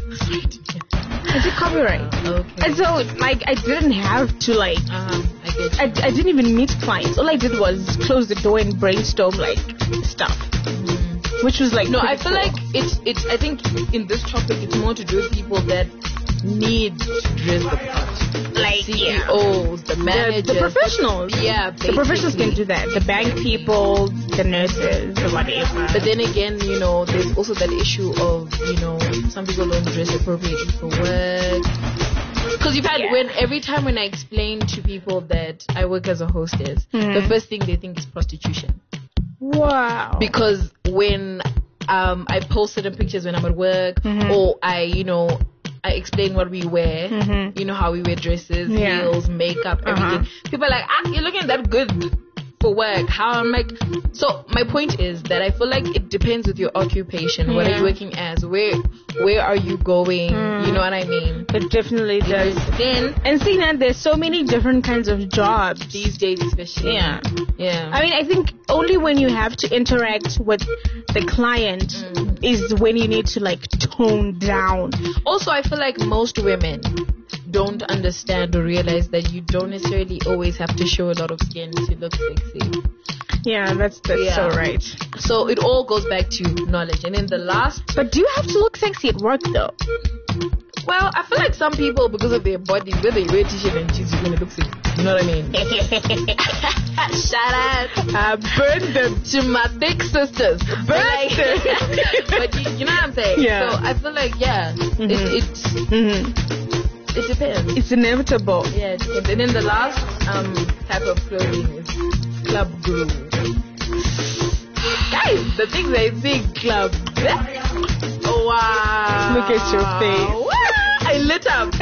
I did copyright. Okay. And so, like, I didn't have to, like, Um, I get I, I didn't even meet clients. All I did was close the door and brainstorm, like, stuff. Which was, like, No, pretty I feel cool. like it's it's. I think in this topic, it's more to do with people that need to dress the part. Like, C E Os, the the, managers, the professionals. yeah, The professionals can do that. The bank people, the nurses, the whatever. But then again, you know, there's also that issue of, you know, some people don't dress appropriately for work. Because you've had, Yeah. when every time when I explain to people that I work as a hostess, Mhm. the first thing they think is prostitution. Wow. Because when um, I post certain pictures when I'm at work, Mhm. or I, you know, I explain what we wear, Mhm. you know, how we wear dresses, Yeah. heels, makeup, everything. Uh-huh. People are like, ah, you're looking that good for work. How? I'm like, so my point is that I feel like it depends with your occupation. What are Yeah. you working as? Where where are you going? Mm. You know what I mean? It definitely does. Then And seeing that there's so many different kinds of jobs. these days, especially, Yeah. yeah. I mean, I think only when you have to interact with the client Mm. is when you need to, like, tone down. Also, I feel like most women don't understand or realize that you don't necessarily always have to show a lot of skin to look sexy. Yeah, that's that's Yeah. so right. So it all goes back to knowledge. And then the last, But do you have to look sexy at work, though? well, I feel like some people, because of their body, whether you wear t-shirt and jeans, you're gonna look sexy. You know what I mean? Shout out. Uh, burn them. To my thick sisters. But, like, but you, you know what I'm saying? Yeah. So I feel like, yeah, Mhm. it, it's, hmm it depends. It's inevitable. Yeah, it depends. And then the last um type of clothing is club guru. Guys, the things I see club. Oh, wow. Look at your face. Wow. I lit up.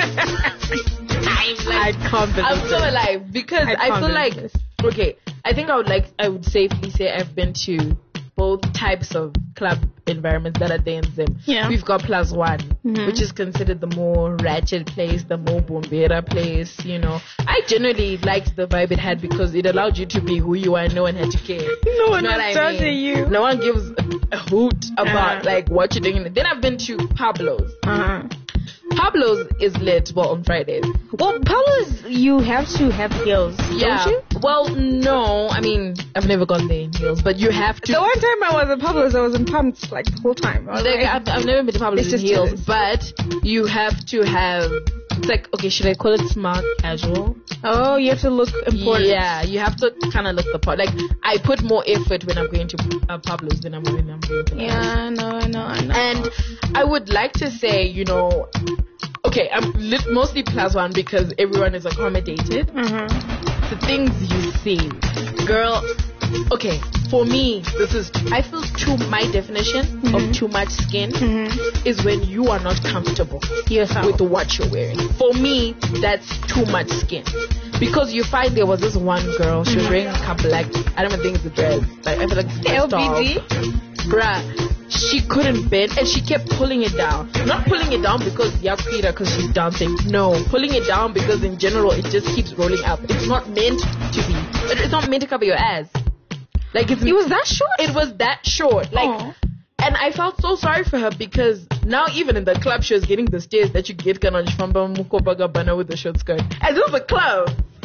I'm I like, can't believe I'm so it. alive because I I, can't feel believe like, this. okay, I think I would like, I would safely say I've been to both types of club environments that are there in Zim. Yeah. We've got Plus One, Mhm. which is considered the more ratchet place, the more bombera place, you know. I generally liked the vibe it had because it allowed you to be who you are. No one had to care. No one You know was what I judging mean? you. No one gives a, a hoot about Uh-huh. like what you're doing. Then I've been to Pablo's. Uh-huh. Pablo's is lit, well, on Fridays. Well, Paula's, you have to have heels, Yeah. don't you? Well, no. I mean, I've never gone there in heels, but you have to. The one time I was in Pablo's, I was in pumps, like, the whole time. I was Like, like, I've, I've never been to Pablo's Let's in just do heels, this. but you have to have. It's like, okay, should I call it smart casual? oh, you have to look important. Yeah, you have to kind of look the part. Like, I put more effort when I'm going to uh, Pablo's than I'm when I'm going to. Yeah, I know, I know, I know. And I would like to say, you know, okay, I'm lit mostly Plus One because everyone is accommodated. Uh-huh. The things you see, girl. Okay, for me, this is, I feel too, my definition Mhm. of too much skin Mhm. is when you are not comfortable Yourself. with what you're wearing. For me, that's too much skin. Because you find there was this one girl, she was wearing a couple, like, I don't even think it's a dress. Like, I feel like it's a L B D? top. Bruh, she couldn't bend and she kept pulling it down. Not pulling it down because Yakuira, because she's dancing. No, pulling it down because in general it just keeps rolling up. It's not meant to be. It's not meant to cover your ass. Like, it's, It was that short? it was that short. Like, Aw. and I felt so sorry for her because now even in the club she was getting the stairs that you get kind of from Mukobagabana with the short skirt. And this is a club.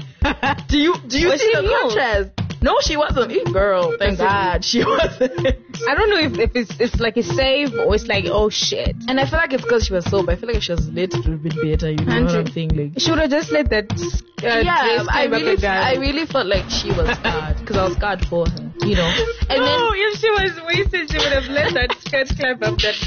Do you do you Was see she the in heels? contrast? No, she wasn't. Eh, girl, thank Was it- God she wasn't. I don't know if, if it's it's like a save or it's like, oh shit. And I feel like it's because she was sober. I feel like if she was lit, it would have been better. You know what Andrew. I'm saying? Like, She would have just let that uh, yeah, dress I climb up really, and down. I really felt like she was scarred because I was scarred for her. You know, and no, then if she was wasted, she would have let that skirt climb up that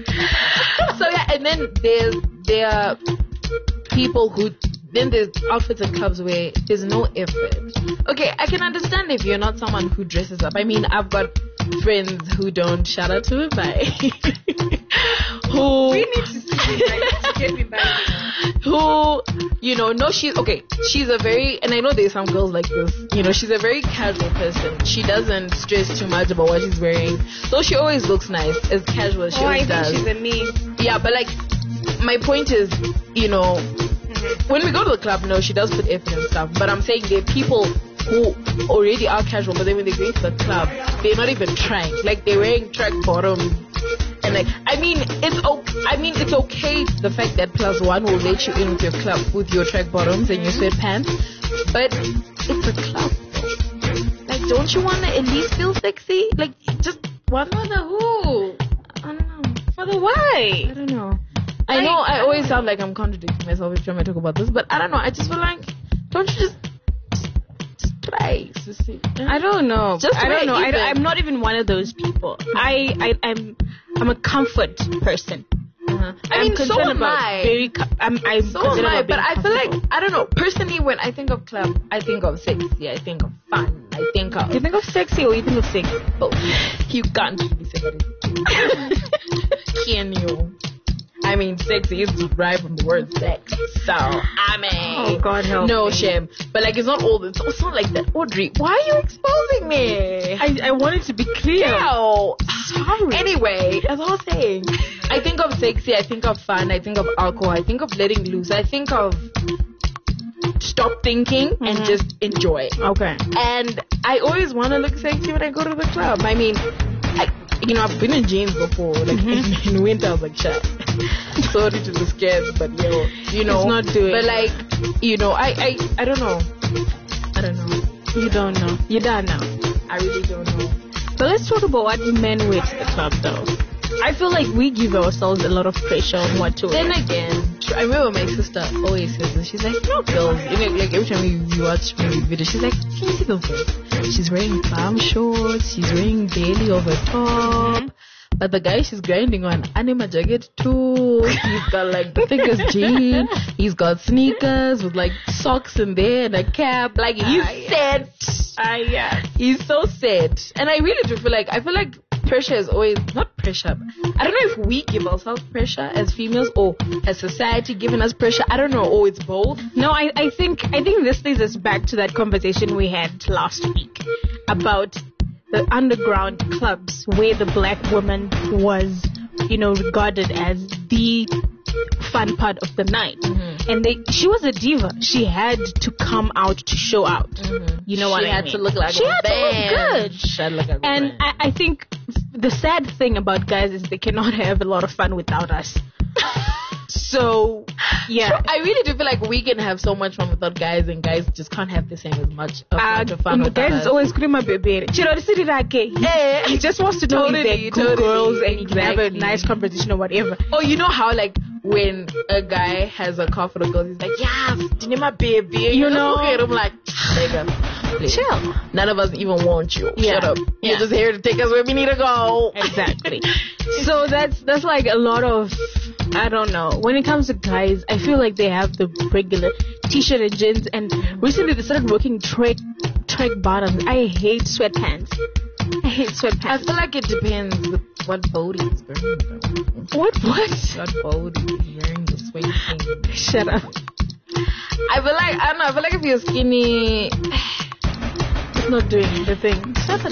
girl. so yeah, and then there's there are people who then there's outfits in clubs where there's no effort. Okay, I can understand if you're not someone who dresses up. I mean, I've got friends who don't, shout out to Mbai, who We need to see you guys. Get me back. who, you know, no, she's okay. She's a very, and I know there's some girls like this. You know, she's a very casual person. She doesn't stress too much about what she's wearing, so she always looks nice, as casual as she Oh, I always think does. she's a niece. Yeah, but like, my point is, you know, when we go to the club, no, she does put effort and stuff. But I'm saying there are people who already are casual, but then when they go to the club, they're not even trying. Like, they're wearing track bottoms. And like, I mean, it's okay. I mean, it's okay the fact that Plus One will let you in with your club with your track bottoms and your sweatpants, but it's a club. Like, don't you want to at least feel sexy? Like, just what? Mother who? I don't know. Mother why? I don't know. I know I always sound like I'm contradicting myself every time I talk about this, but I don't know. I just feel like, don't you just, just, just try to see? I don't know. Just I don't know. I, even. I'm not even one of those people. I, I I'm I'm a comfort person. Uh-huh. I I'm mean, so concerned am about I. very. Com- I'm I'm So concerned am I, about but being I feel like, comfortable. I don't know, personally when I think of club, I think of sexy, I think of fun, I think of... You think of sexy or you think of sick? both. You can't really say that. Can you? I mean, sexy is derived from the word sex. So, I mean... Oh, God help No me. shame. But like, it's not all... It's, it's not like that. Audrey, why are you exposing me? I I wanted to be clear. No. Sorry. Anyway, as I was saying, I think of sexy, I think of fun, I think of alcohol, I think of letting loose, I think of stop thinking and Mhm. just enjoy. Okay. And I always want to look sexy when I go to the club. I mean, I, you know, I've been in jeans before. Like Mhm. in, in winter, I was like, shit. Sorry to the scares, but yo, you know, It's not doing But it. like, you know, I, I, I don't know. I don't know. You don't know. You don't know. I really don't know. But let's talk about what men wear to the club, though. I feel like we give ourselves a lot of pressure on what to Then wear. again, tr- I remember my sister always says this. She's like, no, girls, you know, like every time we, we watch movie videos, she's like, can you see those girls? She's wearing palm shorts, she's wearing belly over top. But the guy she's grinding on, anima jacket too. He's got like the thickest jean. He's got sneakers with like socks in there and a cap. Like he's Ah, set. Ah, yeah. He's so set. And I really do feel like, I feel like pressure is always, not pressure. I don't know if we give ourselves pressure as females or has society given us pressure. I don't know. Or it's both. No, I, I think I think this leads us back to that conversation we had last week about the underground clubs where the black woman was, you know, regarded as the fun part of the night. Mm-hmm. And they she was a diva. She had to come out to show out. You know what she I had mean? to look like she a had to band. look good. She had to look like a And band. I, I think the sad thing about guys is they cannot have a lot of fun without us. So, yeah. I really do feel like we can have so much fun without guys, and guys just can't have the same as much of Uh, much of fun the without guys us. is always screaming baby. Chiro, this is like he, he just wants to know if Totally, they're good totally, girls and he can have a exactly. nice conversation or whatever. Oh, you know how like when a guy has a car for the girls, he's like, yes, do you know my baby? You, You know. look at him like, nigga, please. Chill. None of us even want you. Yeah. Shut up. Yeah. You're just here to take us where we need to go. Exactly. So that's that's like a lot of, I don't know. When it comes to guys, I feel like they have the regular t-shirt and jeans, and recently they started working track track bottoms. I hate sweatpants. I hate I sweatpants. feel like it depends with what body is wearing. though. What what? What body is wearing the swing thing. Shut up. I feel like, I don't know, I feel like if you're skinny, It's not doing the thing. not that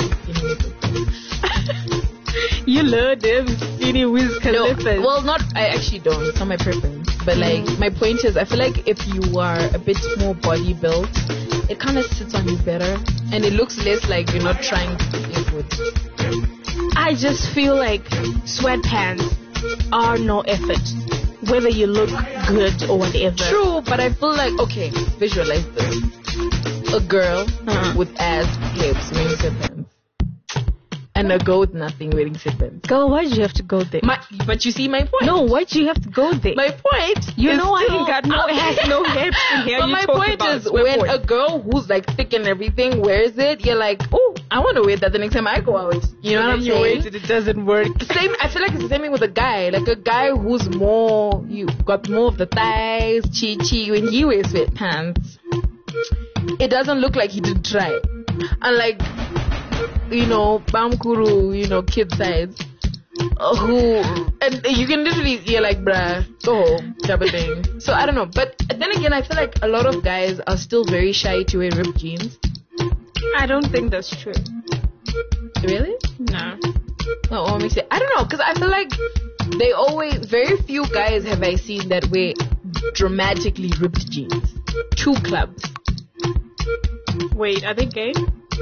skinny. You love them skinny Wiz No, Khalifas. well, not, I actually don't. It's not my preference. But like, my point is, I feel like if you are a bit more body built, it kind of sits on you better. And it looks less like you're not trying to put effort. I just feel like sweatpants are no effort, whether you look good or whatever. True, but I feel like, okay, visualize this. A girl Uh-huh. with ass, hips, wearing sweatpants. And a girl with nothing wearing sweatpants. Girl, why do you have to go there? My, but you see my point. no, why do you have to go there? My point. You is know I still- ain't got no ass, no hips in here. But You my talk point about is, when sweatpants. a girl who's like thick and everything wears it, you're like, oh, I want to wear that the next time I go out. You know what I'm you saying? wait till it doesn't work. Same. I feel like it's the same thing with a guy. Like a guy who's more, you got more of the thighs, chi chi. When he wears sweatpants, it doesn't look like he did try. And like, you know, Bamkuru, you know, kid size. uh, who, and you can literally, you're like, bruh, go home, type of thing. So I don't know. But then again, I feel like a lot of guys are still very shy to wear ripped jeans. I don't think that's true. Really? No. No, what makes it? I don't know, because I feel like they always, very few guys have I seen that wear dramatically ripped jeans to clubs. Wait, are they gay?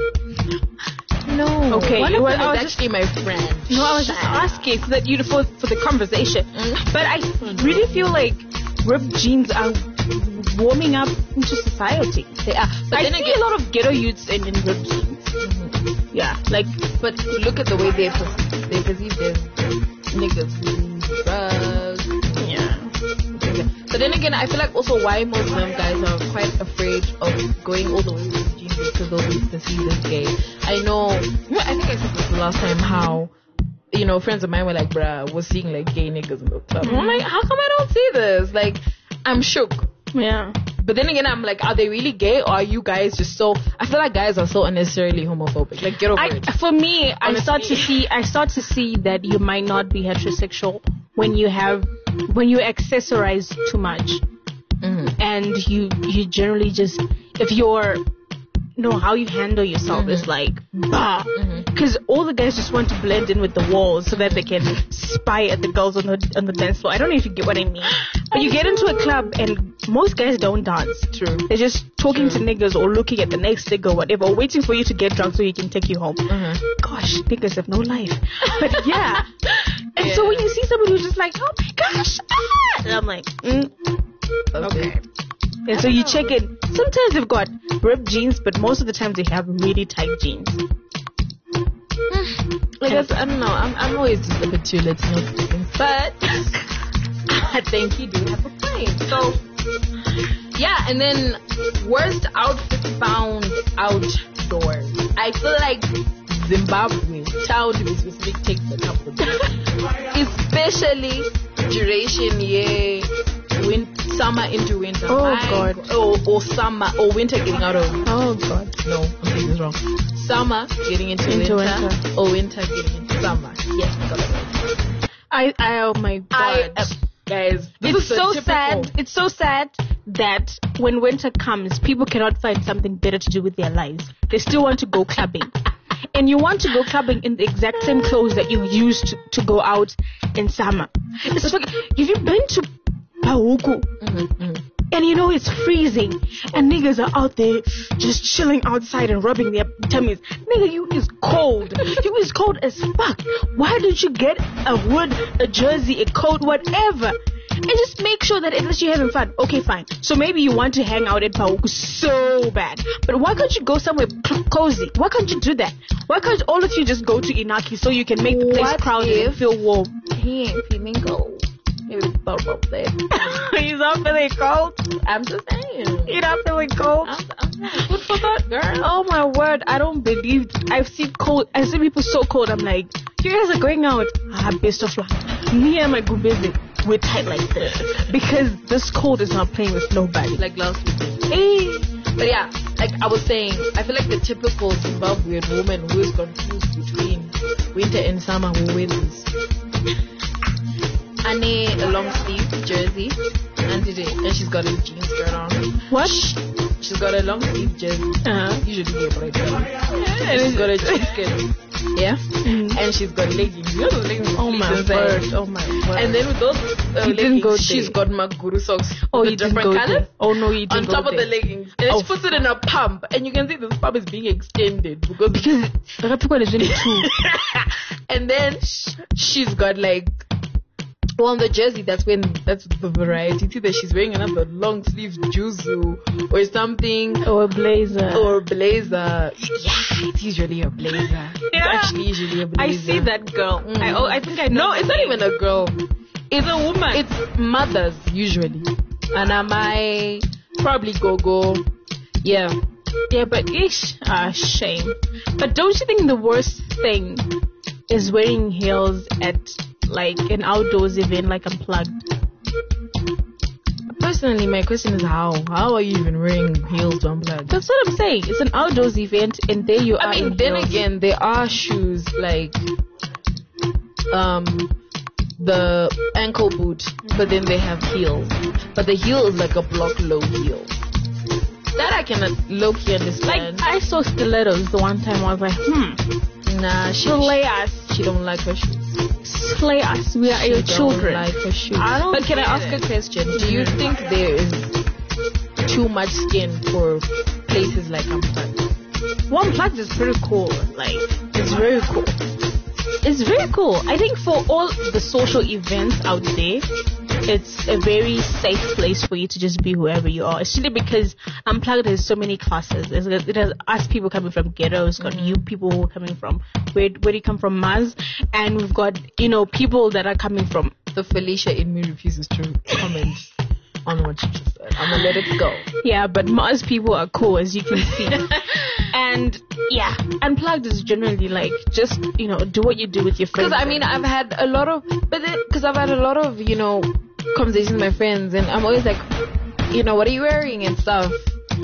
No. Okay, One of well, them I is was actually my friend. No, I was just asking so that you for for the conversation. Mm. But I really feel like ripped jeans are warming up into society. They are. But I then see again, a lot of ghetto youths in, in ripped jeans. Mhm. Yeah, like But look at the way they perceive, they perceive their niggas, drugs. yeah. But then again, I feel like also why most of them guys are quite afraid of going all the way to the jeans is because they'll be perceived as gay. I know, I think I said this the last time, how, you know, friends of mine were like, bruh, we're seeing like gay niggas in the club. Mm-hmm. I'm like, how come I don't see this? Like, I'm shook. Yeah. But then again, I'm like, are they really gay, or are you guys just so? I feel like guys are so unnecessarily homophobic. Like, get over I, it. for me, I Honestly. start to see I start to see that you might not be heterosexual when you have when you accessorize too much, Mm-hmm. and you you generally just if you're know how you handle yourself is like bah, because all the guys just want to blend in with the walls so that they can spy at the girls on the on the dance floor. I don't know if you get what I mean, but you get into a club and most guys don't dance. True. They're just talking True. to niggas or looking at the next nigga or whatever, or waiting for you to get drunk so he can take you home. Mhm. Gosh, niggas have no life. But yeah. And Yeah. so when you see somebody who's just like, oh my gosh, ah, and I'm like, mm, okay. And so you check it. Sometimes they've got ripped jeans, but most of the time they have really tight jeans. Like that's, I don't know. I'm I'm always just a bit too late to notice things, but I think you do have a point. So yeah, and then worst outfit found outdoors. I feel like Zimbabwe, town to be specific, takes a couple days, especially duration year. Win- summer into winter. Oh, My God. Or, or summer or winter getting out of. Oh God. No, I'm saying this wrong. Summer getting into, Into winter, winter. or winter getting into summer. Yes, I got it right. I, I, oh my God. I, uh, guys, this it's is so typical. sad. It's so sad that when winter comes, people cannot find something better to do with their lives. They still want to go clubbing. And you want to go clubbing in the exact same clothes that you used to, to go out in summer. It's like, have you been to Pauku? Mm-hmm, mm-hmm. And you know it's freezing, and niggas are out there just chilling outside and rubbing their tummies. Nigga, you is cold. You is cold as fuck. Why don't you get a hood, a jersey, a coat, whatever, and just make sure that at least you're having fun? Okay, fine. So maybe you want to hang out at Pauku so bad, but why can't you go somewhere cl- cozy? Why can't you do that? Why can't all of you just go to Inaki so you can make the place What crowded and if- feel warm? He ain't feeling cold. Maybe about about that. He's not feeling cold. I'm just saying. You're not feeling cold. I'm, I'm saying. Good for that, girl. Oh my word, I don't believe I've seen cold I see people so cold. I'm like, you guys are going out. Ah, best of luck. Me and my gumbezi, we're tight like this. Because this cold is not playing with nobody. Like last week. Hey. But yeah, like I was saying, I feel like the typical Zimbabwean woman who is confused between winter and summer will wear this. Ane a long sleeve jersey, and today, and she's got a jeans skirt on. What? She's got a long sleeve jersey. Uh-huh. Usually get right there. And she's got a jeans skirt. Yeah. Mhm. And she's got leggings. You know those leggings with Oh sleeves my inside? word. Oh my word. And then with those uh, You didn't leggings, go she's there. got Maguru socks. Oh, with you didn't different go colors there. Oh no, you on didn't top go of there. the leggings. And Oh, she puts it in a pump. And you can see this pump is being extended. Because, Because the people is really true. and then sh- she's got like, well, on the jersey, that's when, that's the variety. You see that she's wearing another long sleeve juzu or something. Or a blazer. Or blazer. Yeah, it's usually a blazer. It's Yeah. actually usually a blazer. I see that girl. Mm. I oh I think I know. No, it's not even a girl. It's a woman. It's mothers usually. And I might probably go go. Yeah. Yeah, but ish, ah, shame. But don't you think the worst thing is wearing heels at like an outdoors event, like Unplugged? Personally, my question is how? How are you even wearing heels to unplug? That's what I'm saying. It's an outdoors event, and there you are. I mean, in then heels. again, there are shoes like um the ankle boot, but then they have heels, but the heel is like a block low heel. That I can low key understand. Like I saw stilettos the one time. I was like, hmm, nah, she slay us. she don't like her shoes. Slay us. We are She your don't children. like her shoes. I don't But can I get ask it. a question? Do you think there is too much skin for places like Unplugged? One Plugged is pretty cool. Like, it's very cool. It's very cool. I think for all the social events out there, it's a very safe place for you to just be whoever you are. Especially because Unplugged has so many classes. There's, it has us people coming from ghetto. It's got you people who are coming from, where, where do you come from, Maz? And we've got, you know, people that are coming from. The Felicia in me refuses to comment on what you just said. I'm gonna let it go. Yeah, but Maz people are cool, as you can see. And yeah, Unplugged is generally like, just, you know, do what you do with your friends. Because I mean, I've had a lot of, but then because I've had a lot of, you know, conversations with my friends, and I'm always like, you know, what are you wearing and stuff.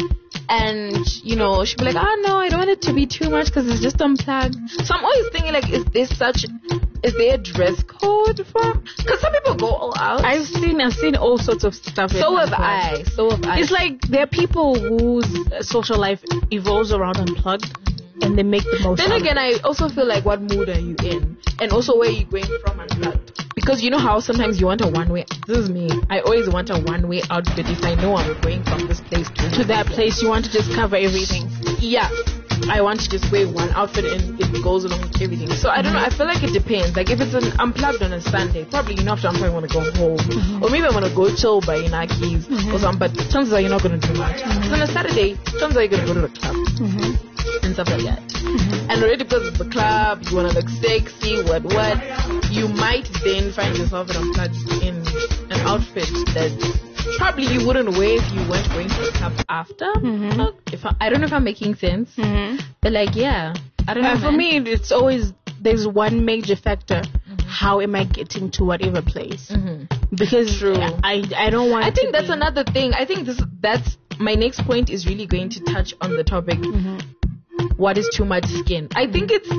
And, you know, she'll be like, oh no, I don't want it to be too much because it's just Unplugged. So I'm always thinking, like, is there such, is there a dress code for? Because some people go all out. I've seen, I've seen all sorts of stuff. in so have Unplugged. I. So have I. It's like there are people whose social life evolves around Unplugged, and they make the most. Then out again, of it. I also feel like, what mood are you in? And also, where are you going from Unplugged? Because you know how sometimes you want a one-way. This is me. I always want a one-way outfit if I know I'm going from this place to, to that place, you want to just cover everything. Yeah. I want to just wear one outfit and it goes along with everything. So I don't know. I feel like it depends. Like if it's an Unplugged on a Sunday, probably you know after Unplugged I want to go home, Mm-hmm. or maybe I want to go chill by Inaki's Mm-hmm. or something. But chances are you're not going to do much. Mm-hmm. So on a Saturday, chances are you're going to go to the club Mm-hmm. and stuff like that. Mm-hmm. And already because it's the club, you want to look sexy, what what. You might then find yourself in Unplugged in an outfit that probably you wouldn't wear if you weren't going to the club after. Mm-hmm. Look, if I, I don't know if I'm making sense, Mm-hmm. but like yeah, I don't know. Uh, for man. me, it's always there's one major factor. How am I getting to whatever place? Mm-hmm. Because True. I I don't want. I think to that's be, another thing. I think this that's my next point is really going to touch on the topic. Mhm. What is too much skin? I think it's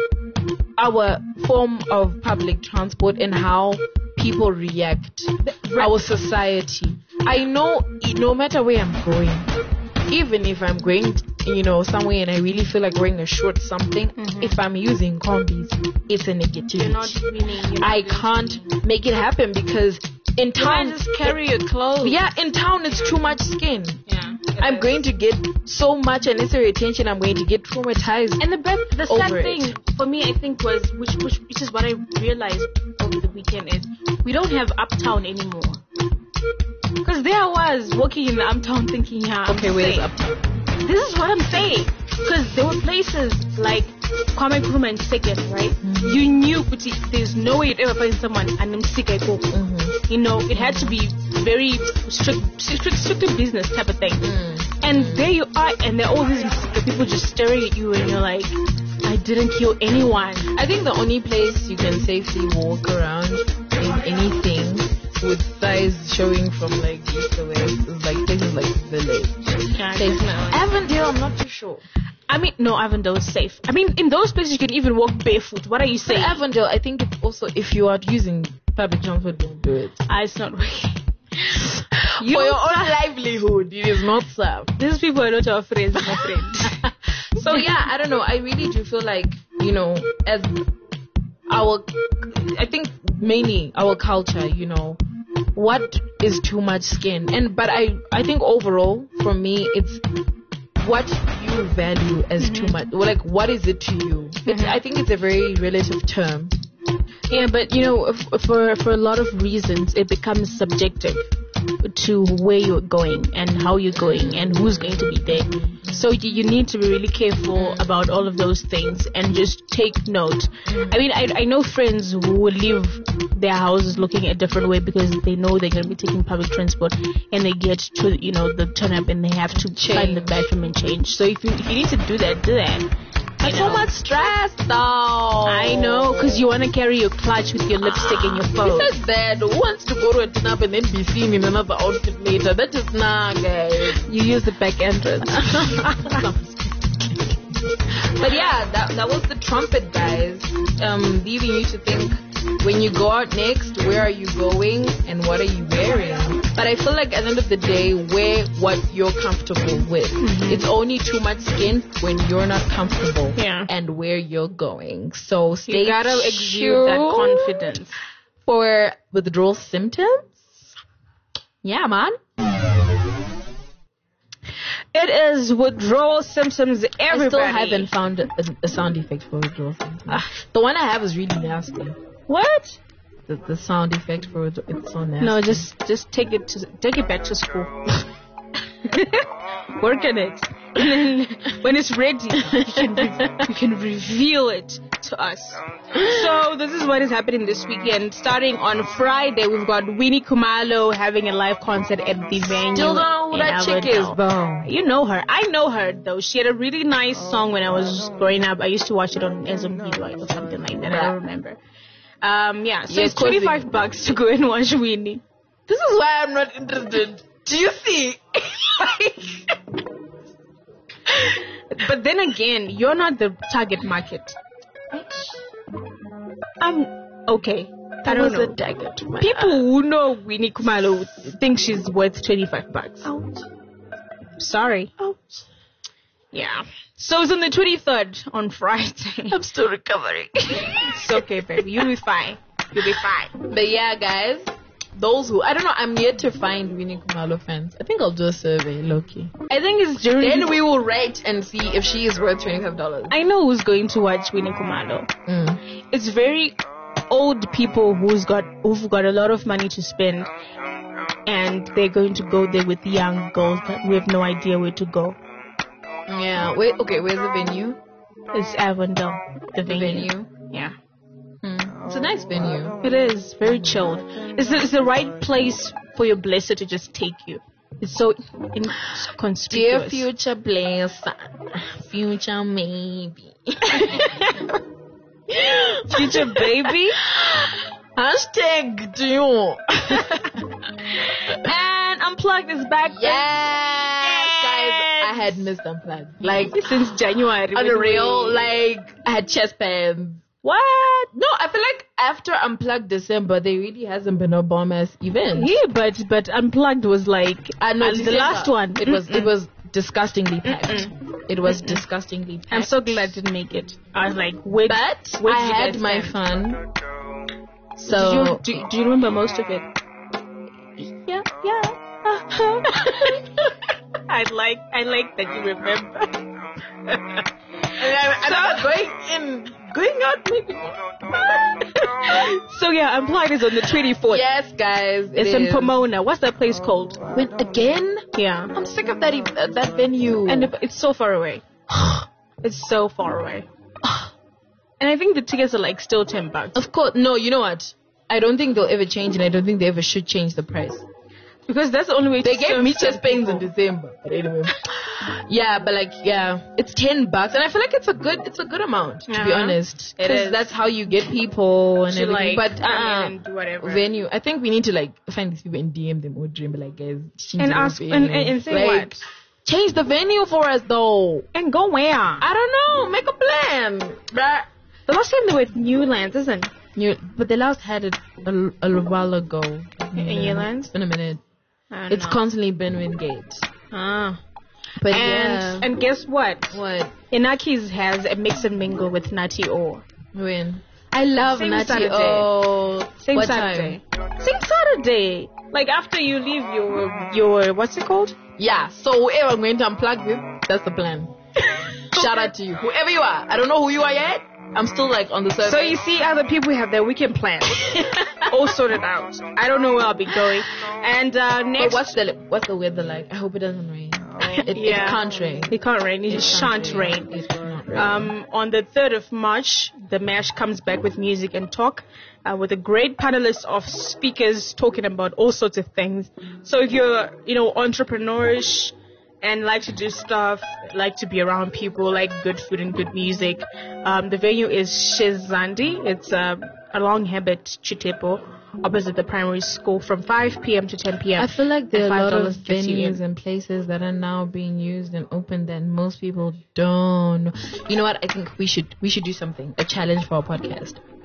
our form of public transport and how people react, our society. I know no matter where I'm going, even if I'm going, you know, somewhere and I really feel like wearing a short something, Mhm. if I'm using combis, it's a negativity. You're not winning. You're not I winning. can't make it happen because in You might town, just carry your clothes. yeah, in town it's too much skin. Yeah. I'm going to get so much unnecessary attention. I'm going to get traumatized. And the be- the sad Over it. thing for me, I think, was which, which which is what I realized over the weekend is we don't have Uptown anymore. Because there I was walking in the Uptown thinking, yeah, I'm Okay, where's safe. Uptown? This is what I'm saying. Because there were places like Kwame Nkrumah and Second, right? Mhm. You knew but there's no way you'd ever find someone and I'm sick. I go. Mm-hmm. You know, it had to be very strict, strict, strict to business type of thing. Mm. And there you are, and there are all these people just staring at you, and you're like, I didn't kill anyone. I think the only place you can safely walk around in anything with thighs showing from like east to west is like places like Village. Yeah, Safe. definitely. Avondale, I'm not too sure. I mean, no, Avondale is safe. I mean, in those places you can even walk barefoot. What are you But saying? Avondale, I think it's also if you are using public transport, don't do it. Ah, it's not working. You For your own livelihood, it is not safe. These people are not our friends, my friend. So yeah, I don't know. I really do feel like, you know, as our, I think mainly our culture, you know, what is too much skin? And but I, I think overall for me, it's what you value as too much. Well, like what is it to you? It's, I think it's a very relative term. Yeah, but you know, f- for for a lot of reasons, it becomes subjective to where you're going and how you're going and who's going to be there. So you, you need to be really careful about all of those things and just take note. I mean, I, I know friends who would leave their houses looking a different way because they know they're going to be taking public transport and they get to, you know, the turn up and they have to find the bathroom and change. So if you, if you need to do that, do that. That's so much stress, though. I know, because you want to carry your clutch with your lipstick and your phone. Besides that, who wants to go to a dinner and then be seen in another outfit later? That is nah, guys. You use the back entrance. But yeah, that that was the trumpet, guys. Um, leaving you to think when you go out next, where are you going and what are you wearing? But I feel like at the end of the day, wear what you're comfortable with. Mm-hmm. It's only too much skin when you're not comfortable yeah. and where you're going. So stay You gotta exude that confidence. For withdrawal symptoms? Yeah, man. It is withdrawal symptoms, everybody. I still haven't found a, a sound effect for withdrawal symptoms. Ah, the one I have is really nasty. What? The, the sound effect for it, it's so nasty. No, just just take it to take it back to school. Work on it. And then when it's ready, you can re- you can reveal it to us. So this is what is happening this weekend. Starting on Friday, we've got Winnie Khumalo having a live concert at the venue. Still don't know who that chick is, though. You know her. I know her though. She had a really nice song when I was growing up. I used to watch it on Ezon Video or something like that. I don't remember. Um, yeah. So Yes, it's twenty-five bucks to go and watch Winnie. This is why I'm not interested. Do you see? But then again, you're not the target market. I'm okay. I don't know. A dagger to my People eye. who know Winnie Khumalo think she's worth twenty-five bucks. Ouch. Sorry. Ouch. Yeah. So it's on the twenty-third on Friday. I'm still recovering. It's okay, baby. You'll be fine. You'll be fine. But yeah, guys, those who I don't know, I'm yet to find Winnie Khumalo fans. I think I'll do a survey, low-key. I think it's during. Then we will rate and see if she is worth twenty-five dollars. I know who's going to watch Winnie Khumalo. Mm. It's very old people who's got who've got a lot of money to spend, and they're going to go there with young girls that we have no idea where to go. Yeah. Wait. Okay. Where's the venue? It's Avondale, the The venue. venue. Yeah, Hmm. It's a nice venue. it is very chilled. It's the, it's the right place for your blesser to just take you. It's so inconspicuous. Dear future blesser, future maybe, future baby. hashtag do. And Unplugged is back. Yes, guys, I had missed Unplugged. Like, Since January. unreal. Like, I had chest pains. What? No, I feel like after Unplugged December, there really hasn't been a bomb ass event. Yeah, but but Unplugged was like I know uh, the last one. It was Mm-mm. it was disgustingly packed. Mm-mm. It was Mm-mm. disgustingly packed. I'm so glad I didn't make it. I was like, wait. But where I did you had guys my stand? fun. Do So you, do, do you remember most of it? yeah, yeah. I like I like that you remember. I, I So- going in, going out maybe. So yeah, Unplugged is on the twenty-fourth. Yes, guys. It's it in is. Pomona. What's that place called? When again? Yeah. I'm sick of that ev- uh, that venue. And if- it's so far away. It's so far away. And I think the tickets are like still ten bucks. of course, no. You know what? I don't think they'll ever change, and I don't think they ever should change the price. Because that's the only way They to gave serve me some chest pains in people. December, but anyway. Yeah, but like, yeah, it's ten bucks, and I feel like it's a good, it's a good amount to be Uh-huh. honest. It 'Cause is. that's how you get people and To, everything. like, but come in uh, and do whatever. venue, I think we need to like find these people and D M them or dream, like guys, change And the ask and, venue. and, and say like, what? change the venue for us though. And go where? I don't know, make a plan. Bruh. The last time they were at Newlands, isn't it? You, but they last had it a, a while ago. In Newlands? It's been a minute. I It's know. constantly Benwin Gate. Ah. But And yeah. and guess what? What? Inaki's has a mix and mingle with Nati O. When? I love Same Nati. Saturday. Oh, Same what Saturday. time? Same Saturday. Like after you leave your your what's it called? Yeah. So whoever I'm going to unplug with, that's the plan. Shout out to you, whoever you are. I don't know who you are yet. I'm still like on the surface. So you see, other people have their weekend plans all sorted out. I don't know where I'll be going. And uh, But next, what's the what's the weather like? I hope it doesn't rain. It, Yeah. it can't rain. it can't rain. It, It shan't can't rain. It cannot rain. Um, on the third of March, the MASH comes back with music and talk uh, with a great panelist of speakers talking about all sorts of things. So if you're, you know, entrepreneurish and like to do stuff, like to be around people, like good food and good music, um, the venue is Shizandi. It's uh, along Hebet Chitepo, opposite the primary school, from five p.m. to ten p.m. I feel like there are a lot of five dollars gets you in. venues and places that are now being used and open that most people don't know. You know what? I think we should we should do something, a challenge for our podcast.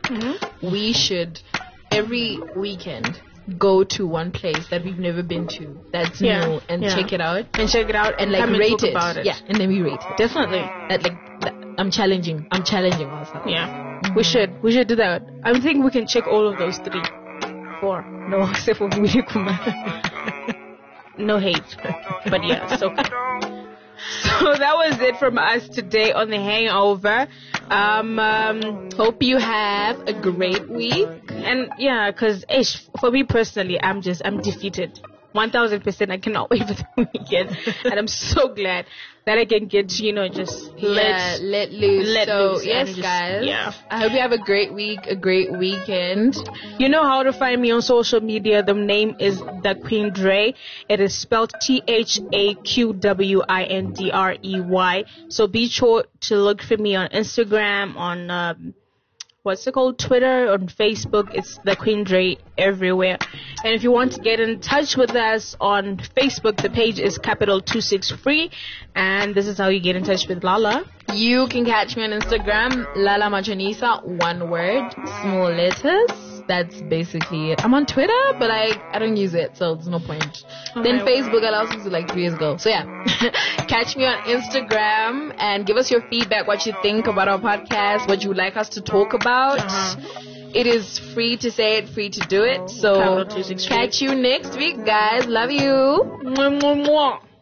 mm-hmm. we should every weekend go to one place that we've never been to that's Yeah. new and Yeah. check it out And check it out and like come rate talk it. about it. Yeah, and then we rate it. Definitely. That like that, I'm challenging. I'm challenging ourselves. Yeah. We should. We should do that. I think we can check all of those three. Four. No, except for Willie Kumar. No hate. But yeah, it's okay. So that was it from us today on The Hangover. Um, um, Hope you have a great week. and yeah, because for me personally, I'm just, I'm defeated. one thousand percent I cannot wait for the weekend. And I'm so glad that I can get to, you know, just Yeah, let, let loose. let so loose yes, and just- guys. yeah. I hope you have a great week, a great weekend. You know how to find me on social media. The name is The Queen Dre. It is spelled T H A Q W I N D R E Y. So be sure to look for me on Instagram, on um, what's it called, Twitter, on Facebook. It's The Queen Dre everywhere. And if you want to get in touch with us on Facebook, the page is capital two six three. And this is how you get in touch with Lala. You can catch me on Instagram, Lala Machanisa, one word, small letters. That's basically it. I'm on Twitter, but I I don't use it, so there's no point. Then Okay. Facebook, I lost it like three years ago. So yeah, catch me on Instagram and give us your feedback, what you think about our podcast, what you would like us to talk about. Uh-huh. It is free to say it, free to do it. So Capital two six three. catch you next week, guys. Love you. Mwah, mwah, mwah.